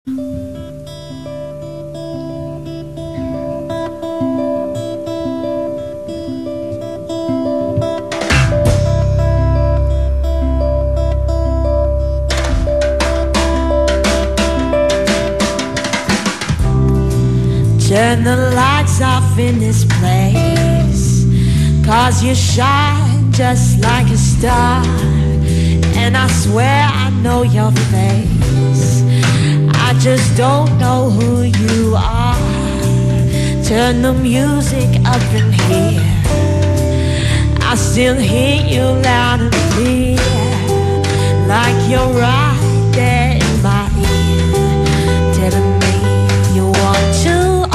Turn the lights off in this place, 'cause you shine just like a star, and I swear I know your face. I just don't know who you are. Turn the music up in here, I still hear you loud and clear, like you're right there in my ear, telling me you want to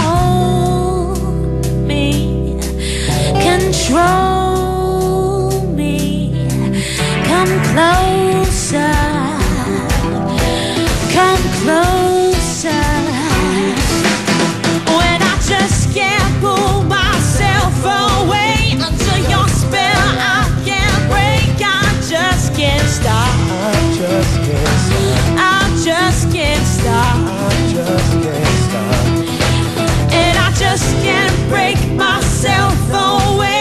control me. Come closer, come closer. When I just can't pull myself away under your spell, I can't break. I just can't stop. I just can't stop. I just can't stop. I just can't stop. And I just can't break myself away.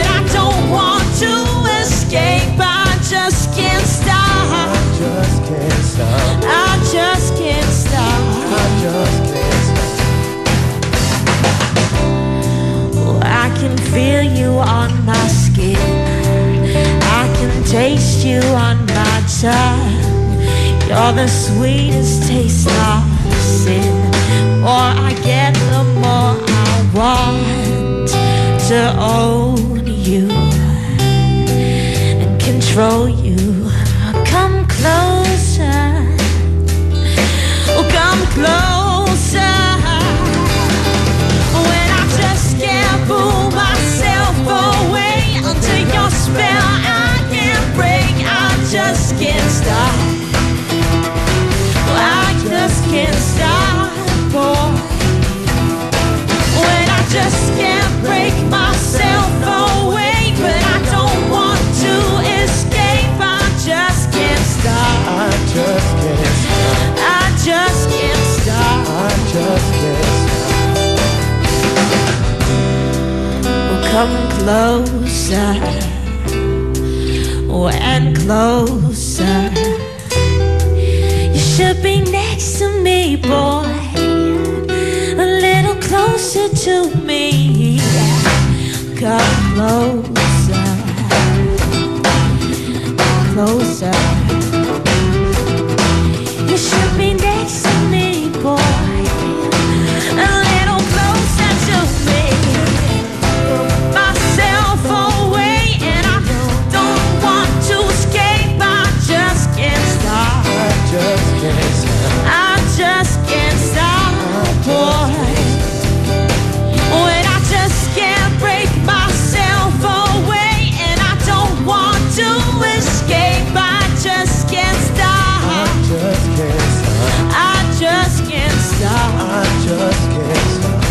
Feel you on my skin, I can taste you on my tongue. You're the sweetest taste of sin. More I get, the more I want to own you and control you. Come closer, oh come closer. When I just can't pull myself away under your spell, I can't break. I just can't stop. I just can't stop, boy. When I just can't break myself away, but I don't want to escape. I just can't stop. I just can't stop. I just can't stop. I just can't stop. Come closer, oh, and closer. You should be next to me, boy, a little closer to me. Come closer, closer. You should be next to me, boy, a little closer to me. I just can't stop, boy. When I just can't break myself away, and I don't want to escape. I just can't stop. I just can't stop. I just can't stop. I just can't stop.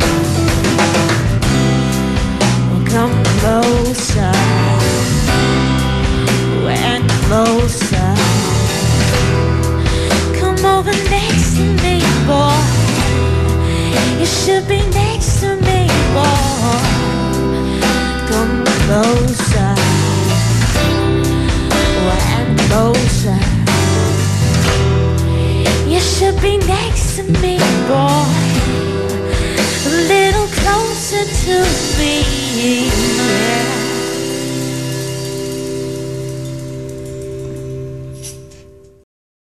Well, come closer, and closer. Over next to me, boy. You should be next to me, boy. Come closer, and closer. You should be next to me, boy. A little closer to me.